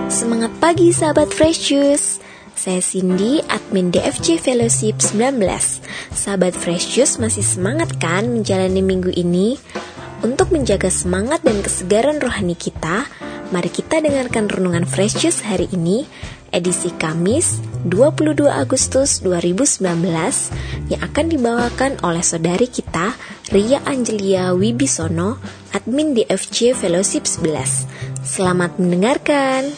Semangat pagi sahabat Fresh Juice. Saya Cindy, admin DFJ Fellowship 19. Sahabat Fresh Juice masih semangat kan menjalani minggu ini? Untuk menjaga semangat dan kesegaran rohani kita, mari kita dengarkan renungan Fresh Juice hari ini, edisi Kamis 22 Agustus 2019, yang akan dibawakan oleh saudari kita, Ria Angelia Wibisono, admin DFJ Fellowship 11. Selamat mendengarkan.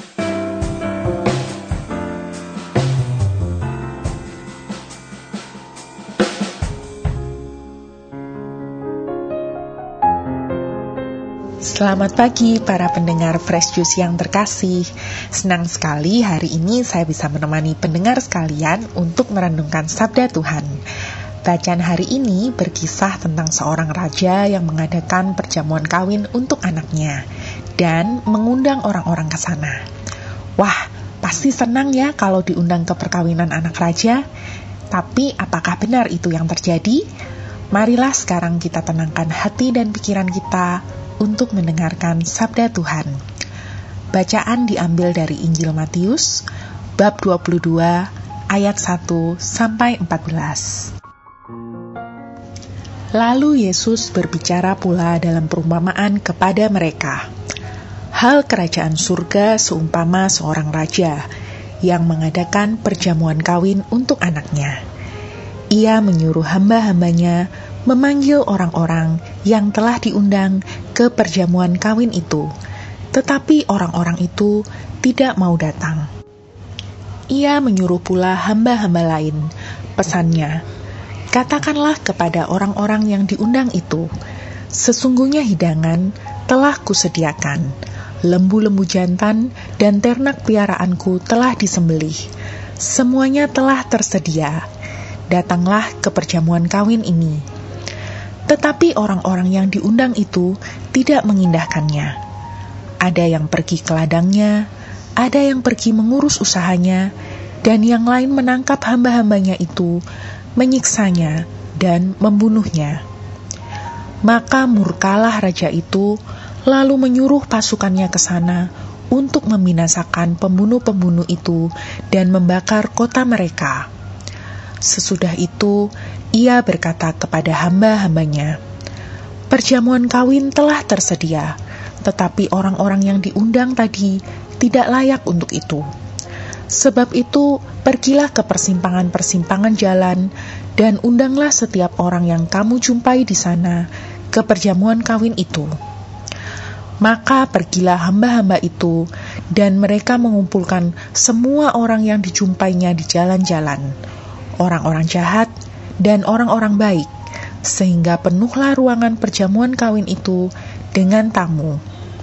Selamat pagi para pendengar Fresh Juice yang terkasih. Senang sekali hari ini saya bisa menemani pendengar sekalian untuk merenungkan sabda Tuhan. Bacaan hari ini berkisah tentang seorang raja yang mengadakan perjamuan kawin untuk anaknya dan mengundang orang-orang ke sana. Wah, pasti senang ya kalau diundang ke perkawinan anak raja. Tapi apakah benar itu yang terjadi? Marilah sekarang kita tenangkan hati dan pikiran kita untuk mendengarkan sabda Tuhan. Bacaan diambil dari Injil Matius, bab 22, ayat 1 sampai 14. Lalu Yesus berbicara pula dalam perumpamaan kepada mereka. Hal kerajaan surga seumpama seorang raja yang mengadakan perjamuan kawin untuk anaknya. Ia menyuruh hamba-hambanya memanggil orang-orang yang telah diundang ke perjamuan kawin itu, tetapi orang-orang itu tidak mau datang. Ia menyuruh pula hamba-hamba lain. Pesannya, katakanlah kepada orang-orang yang diundang itu, sesungguhnya hidangan telah kusediakan, lembu-lembu jantan dan ternak piaraanku telah disembelih, semuanya telah tersedia. Datanglah ke perjamuan kawin ini. Tetapi orang-orang yang diundang itu tidak mengindahkannya. Ada yang pergi ke ladangnya, ada yang pergi mengurus usahanya, dan yang lain menangkap hamba-hambanya itu, menyiksanya, dan membunuhnya. Maka murkalah raja itu, lalu menyuruh pasukannya ke sana untuk membinasakan pembunuh-pembunuh itu dan membakar kota mereka. Sesudah itu, ia berkata kepada hamba-hambanya, perjamuan kawin telah tersedia, tetapi orang-orang yang diundang tadi tidak layak untuk itu. Sebab itu, pergilah ke persimpangan-persimpangan jalan, dan undanglah setiap orang yang kamu jumpai di sana ke perjamuan kawin itu. Maka pergilah hamba-hamba itu, dan mereka mengumpulkan semua orang yang dijumpainya di jalan-jalan, orang-orang jahat dan orang-orang baik, sehingga penuhlah ruangan perjamuan kawin itu dengan tamu.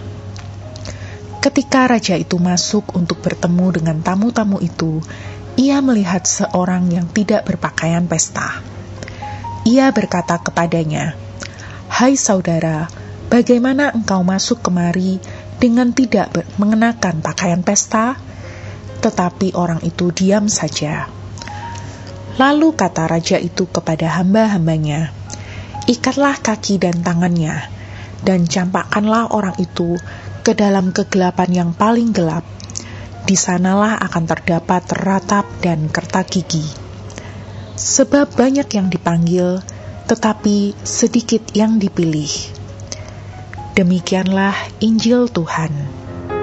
Ketika raja itu masuk untuk bertemu dengan tamu-tamu itu, ia melihat seorang yang tidak berpakaian pesta. Ia berkata kepadanya, "Hai saudara, bagaimana engkau masuk kemari dengan tidak mengenakan pakaian pesta?" Tetapi orang itu diam saja. Lalu kata raja itu kepada hamba-hambanya, ikatlah kaki dan tangannya, dan campakkanlah orang itu ke dalam kegelapan yang paling gelap. Di sanalah akan terdapat ratap dan kertak gigi. Sebab banyak yang dipanggil, tetapi sedikit yang dipilih. Demikianlah Injil Tuhan.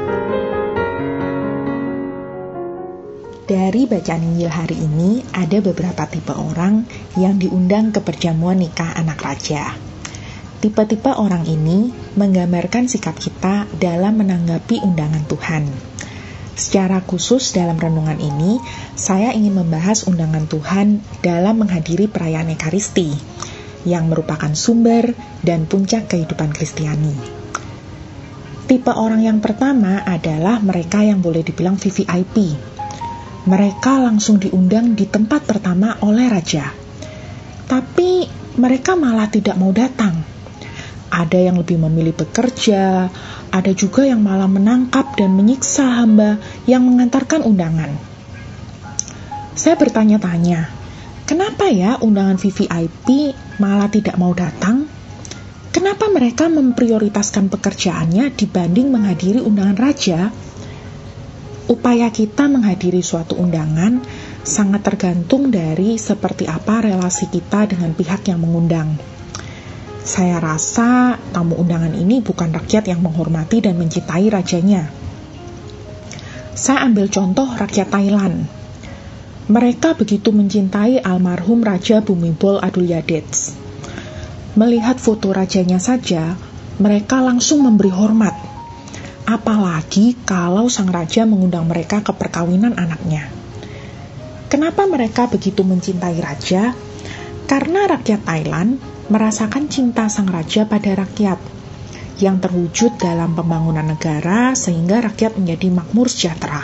Dari bacaan Injil hari ini, ada beberapa tipe orang yang diundang ke perjamuan nikah anak raja. Tipe-tipe orang ini menggambarkan sikap kita dalam menanggapi undangan Tuhan. Secara khusus dalam renungan ini, saya ingin membahas undangan Tuhan dalam menghadiri perayaan Ekaristi, yang merupakan sumber dan puncak kehidupan Kristiani. Tipe orang yang pertama adalah mereka yang boleh dibilang VVIP. Mereka langsung diundang di tempat pertama oleh raja. Tapi mereka malah tidak mau datang. Ada yang lebih memilih bekerja, ada juga yang malah menangkap dan menyiksa hamba yang mengantarkan undangan. Saya bertanya-tanya, kenapa ya undangan VVIP malah tidak mau datang? Kenapa mereka memprioritaskan pekerjaannya dibanding menghadiri undangan raja? upaya kita menghadiri suatu undangan sangat tergantung dari seperti apa relasi kita dengan pihak yang mengundang. Saya rasa tamu undangan ini bukan rakyat yang menghormati dan mencintai rajanya. Saya ambil contoh rakyat Thailand. Mereka begitu mencintai almarhum Raja Bhumibol Adulyadej. Melihat foto rajanya saja, mereka langsung memberi hormat. Apalagi kalau sang raja mengundang mereka ke perkawinan anaknya. Kenapa mereka begitu mencintai raja? Karena rakyat Thailand merasakan cinta sang raja pada rakyat, yang terwujud dalam pembangunan negara sehingga rakyat menjadi makmur sejahtera.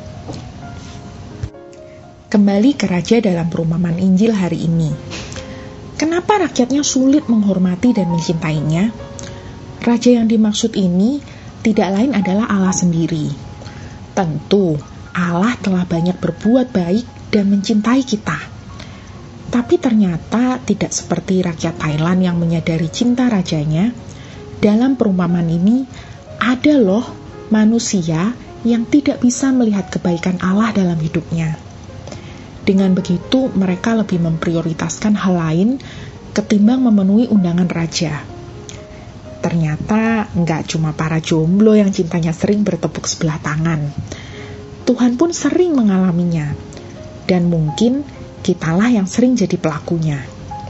Kembali ke raja dalam perumpamaan Injil hari ini. Kenapa rakyatnya sulit menghormati dan mencintainya? Raja yang dimaksud ini tidak lain adalah Allah sendiri. Tentu, Allah telah banyak berbuat baik dan mencintai kita. Tapi ternyata tidak seperti rakyat Thailand yang menyadari cinta rajanya. Dalam perumpamaan ini, ada loh manusia yang tidak bisa melihat kebaikan Allah dalam hidupnya. Dengan begitu, mereka lebih memprioritaskan hal lain ketimbang memenuhi undangan raja. Ternyata nggak cuma para jomblo yang cintanya sering bertepuk sebelah tangan. Tuhan pun sering mengalaminya. Dan mungkin kitalah yang sering jadi pelakunya.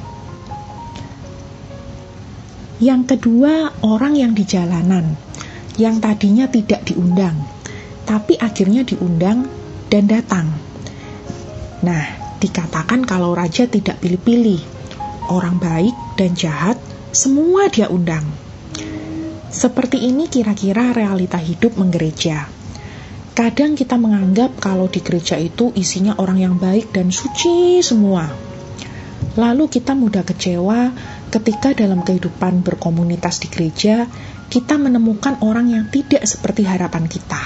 Yang kedua, orang yang di jalanan, yang tadinya tidak diundang, tapi akhirnya diundang dan datang. Nah, dikatakan kalau raja tidak pilih-pilih, orang baik dan jahat, semua dia undang. Seperti ini kira-kira realita hidup menggereja. Kadang kita menganggap kalau di gereja itu isinya orang yang baik dan suci semua. Lalu kita mudah kecewa ketika dalam kehidupan berkomunitas di gereja, kita menemukan orang yang tidak seperti harapan kita.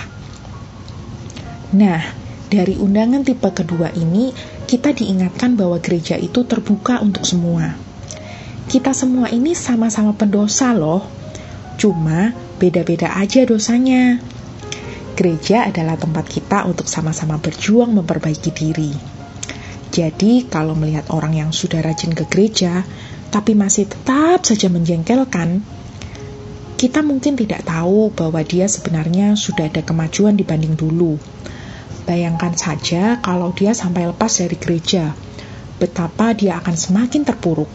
Nah, dari undangan tipe kedua ini, kita diingatkan bahwa gereja itu terbuka untuk semua. Kita semua ini sama-sama pendosa loh. Cuma beda-beda aja dosanya. Gereja adalah tempat kita untuk sama-sama berjuang memperbaiki diri. Jadi kalau melihat orang yang sudah rajin ke gereja, tapi masih tetap saja menjengkelkan, kita mungkin tidak tahu bahwa dia sebenarnya sudah ada kemajuan dibanding dulu. Bayangkan saja kalau dia sampai lepas dari gereja, betapa dia akan semakin terpuruk.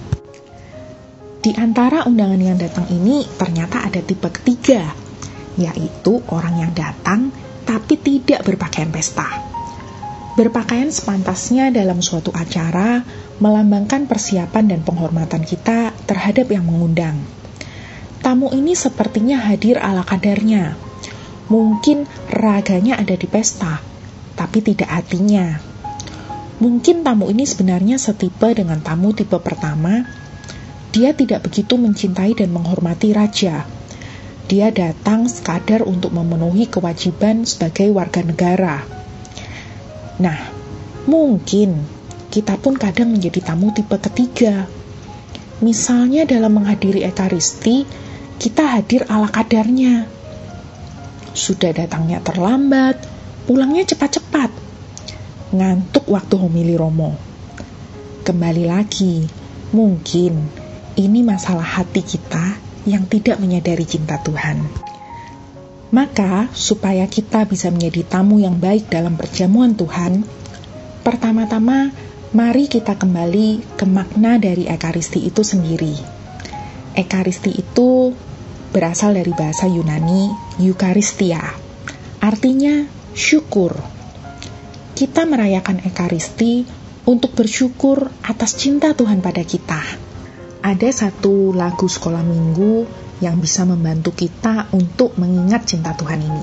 Di antara undangan yang datang ini ternyata ada tipe ketiga, yaitu orang yang datang tapi tidak berpakaian pesta. Berpakaian sepantasnya dalam suatu acara melambangkan persiapan dan penghormatan kita terhadap yang mengundang. Tamu ini sepertinya hadir ala kadarnya. Mungkin raganya ada di pesta, tapi tidak hatinya. Mungkin tamu ini sebenarnya setipe dengan tamu tipe pertama. Dia tidak begitu mencintai dan menghormati raja. Dia datang sekadar untuk memenuhi kewajiban sebagai warga negara. Nah, mungkin kita pun kadang menjadi tamu tipe ketiga. Misalnya dalam menghadiri Ekaristi, kita hadir ala kadarnya. Sudah datangnya terlambat, pulangnya cepat-cepat. Ngantuk waktu homili Romo. Kembali lagi, mungkin ini masalah hati kita yang tidak menyadari cinta Tuhan. Maka, supaya kita bisa menjadi tamu yang baik dalam perjamuan Tuhan, pertama-tama, mari kita kembali ke makna dari Ekaristi itu sendiri. Ekaristi itu berasal dari bahasa Yunani, Eucharistia. Artinya, syukur. Kita merayakan Ekaristi untuk bersyukur atas cinta Tuhan pada kita. Ada satu lagu sekolah minggu yang bisa membantu kita untuk mengingat cinta Tuhan ini.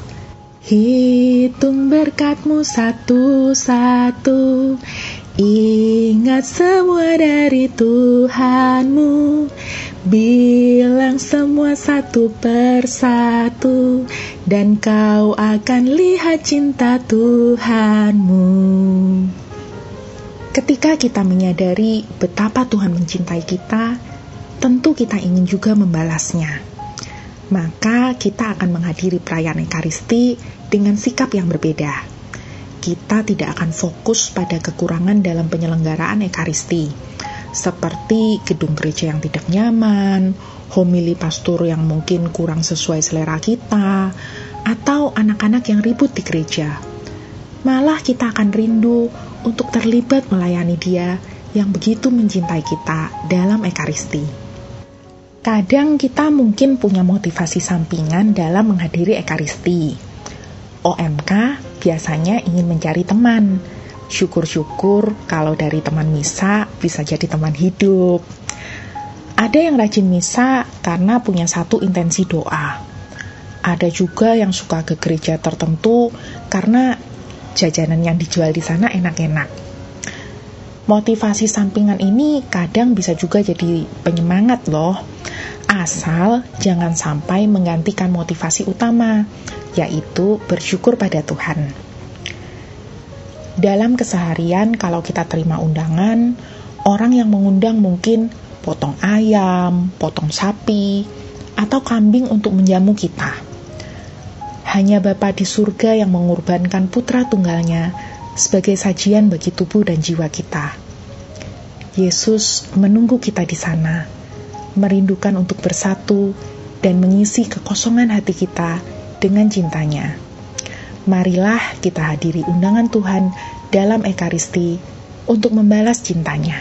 Hitung berkat-Mu satu-satu, ingat semua dari Tuhan-Mu, bilang semua satu persatu, dan Kau akan lihat cinta Tuhan-Mu. Ketika kita menyadari betapa Tuhan mencintai kita, tentu kita ingin juga membalasnya. maka kita akan menghadiri perayaan Ekaristi dengan sikap yang berbeda. Kita tidak akan fokus pada kekurangan dalam penyelenggaraan Ekaristi, seperti gedung gereja yang tidak nyaman, homili pastor yang mungkin kurang sesuai selera kita, atau anak-anak yang ribut di gereja. Malah kita akan rindu untuk terlibat melayani Dia yang begitu mencintai kita dalam Ekaristi. Kadang kita mungkin punya motivasi sampingan dalam menghadiri Ekaristi. OMK biasanya ingin mencari teman. Syukur-syukur kalau dari teman misa bisa jadi teman hidup. Ada yang rajin misa karena punya satu intensi doa. Ada juga yang suka ke gereja tertentu karena jajanan yang dijual di sana enak-enak. Motivasi sampingan ini kadang bisa juga jadi penyemangat loh. Asal jangan sampai menggantikan motivasi utama, yaitu bersyukur pada Tuhan. Dalam keseharian kalau kita terima undangan, orang yang mengundang mungkin potong ayam, potong sapi, atau kambing untuk menjamu kita. Hanya Bapa di surga yang mengorbankan putra tunggalnya sebagai sajian bagi tubuh dan jiwa kita. Yesus menunggu kita di sana, merindukan untuk bersatu dan mengisi kekosongan hati kita dengan cintanya. Marilah kita hadiri undangan Tuhan dalam Ekaristi untuk membalas cintanya.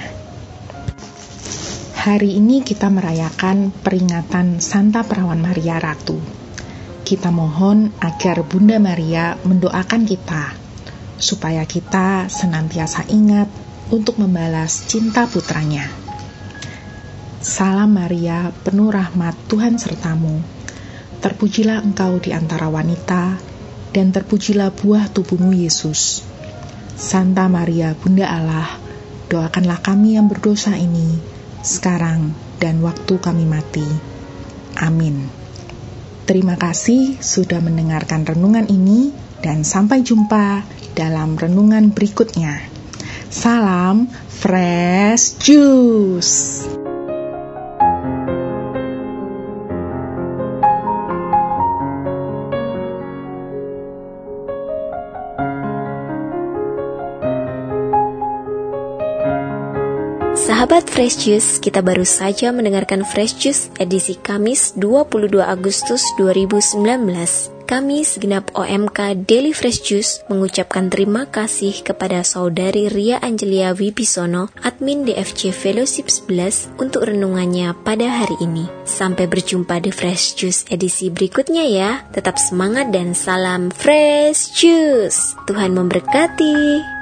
Hari ini kita merayakan peringatan Santa Perawan Maria Ratu. Kita mohon agar Bunda Maria mendoakan kita, supaya kita senantiasa ingat untuk membalas cinta putranya. Salam Maria, penuh rahmat, Tuhan sertamu. Terpujilah engkau di antara wanita, dan terpujilah buah tubuhmu Yesus. Santa Maria, Bunda Allah, doakanlah kami yang berdosa ini, sekarang dan waktu kami mati. Amin. Terima kasih sudah mendengarkan renungan ini, dan sampai jumpa dalam renungan berikutnya. Salam Fresh Juice. Sahabat Fresh Juice, kita baru saja mendengarkan Fresh Juice edisi Kamis 22 Agustus 2019. Kami segenap OMK Daily Fresh Juice mengucapkan terima kasih kepada Saudari Ria Angelia Wibisono, admin DFJ Fellowship 11 untuk renungannya pada hari ini. Sampai berjumpa di Fresh Juice edisi berikutnya ya. Tetap semangat dan salam Fresh Juice. Tuhan memberkati.